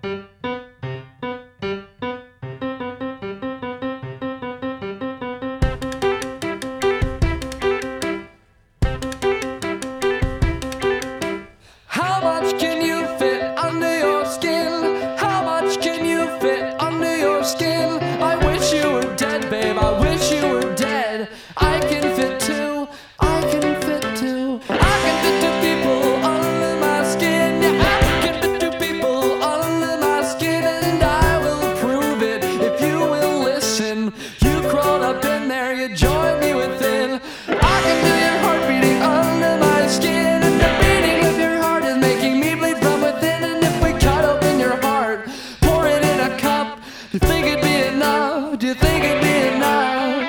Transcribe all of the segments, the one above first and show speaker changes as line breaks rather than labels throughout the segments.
How much can you fit under your skin? How much can you fit under your skin? I wish you were dead, babe, I wish you were dead. I can fit too, I can fit too. I can fit two people under my skin. Yeah, I can fit two people under my skin. And I will prove it if you will listen. You crawled up in there, you joined me within. I can feel your heart beating under my skin. And the beating of your heart is making me bleed from within. And if we cut open your heart, pour it in a cup, do you think it'd be enough? Do you think it'd be enough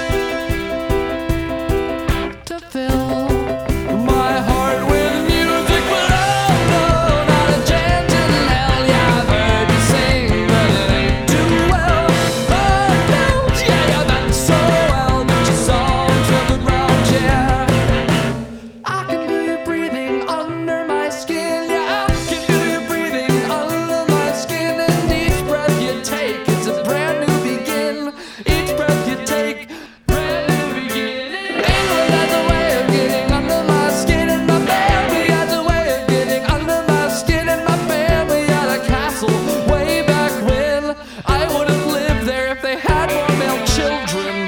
to fill my heart with music? But oh no, not a chance in hell. Yeah, I've heard you sing, but it ain't too well. Oh no, yeah, you meant so well, but your songs traveled round, yeah. I can feel you breathing under my skin. Yeah, I can feel you breathing under my skin. And each breath you take, it's a brand new begin. Each breath you take, brand new beginning. England has a way of getting under my skin, and my family has a way of getting under my skin. And my family had a castle way back when. I would have lived there if they had more male children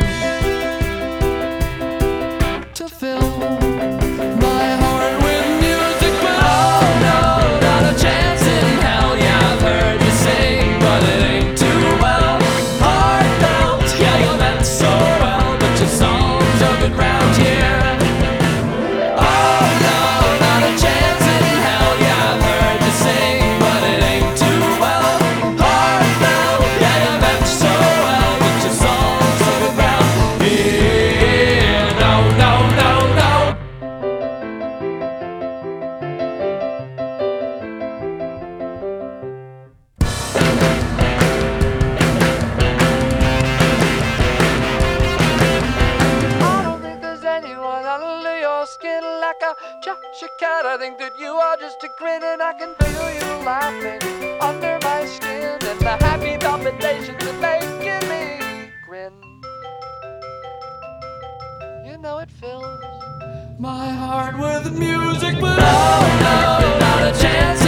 to fill my heart with music. But oh no, not a chance in hell. Yeah, I've heard you sing, but it ain't too well. Heart melt, yeah, you meant so well, but your songs are good round here. Oh no, not a chance in hell. Yeah, I've heard you sing, but it ain't too well. Heart melt, yeah, you meant so well, but your songs are good round here. No, no, no, no. I don't think there's anyone under your skin like a Cheshire cat. I think that you are just a grin, and I can feel you laughing under my skin, and the happy palpitations are making me grin. You know it fills my heart with music, but oh no, not a chance